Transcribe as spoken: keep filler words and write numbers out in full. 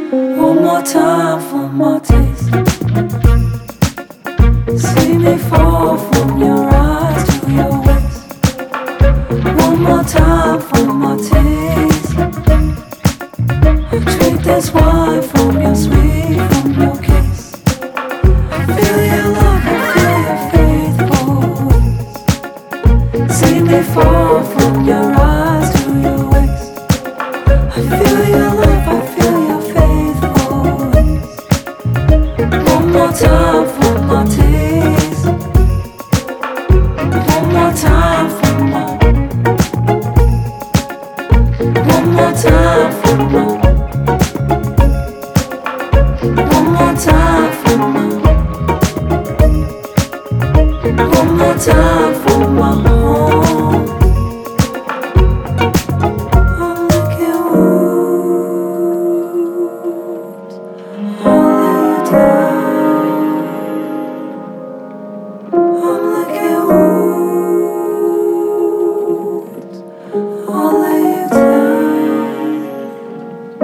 One more time for my taste. See me fall from your eyes to your waist. One more time for my taste. Drink this wine from your sweet, from your kiss. Feel your love, I feel your faithful. See me fall from your eyes to your waist. I feel your love, I feel your faithful. One more time for my taste. One more time for my. One more time for my. One more time for my. One more time for my home. I'm licking wounds. I'll lay you down. I'm licking wounds. I'll lay you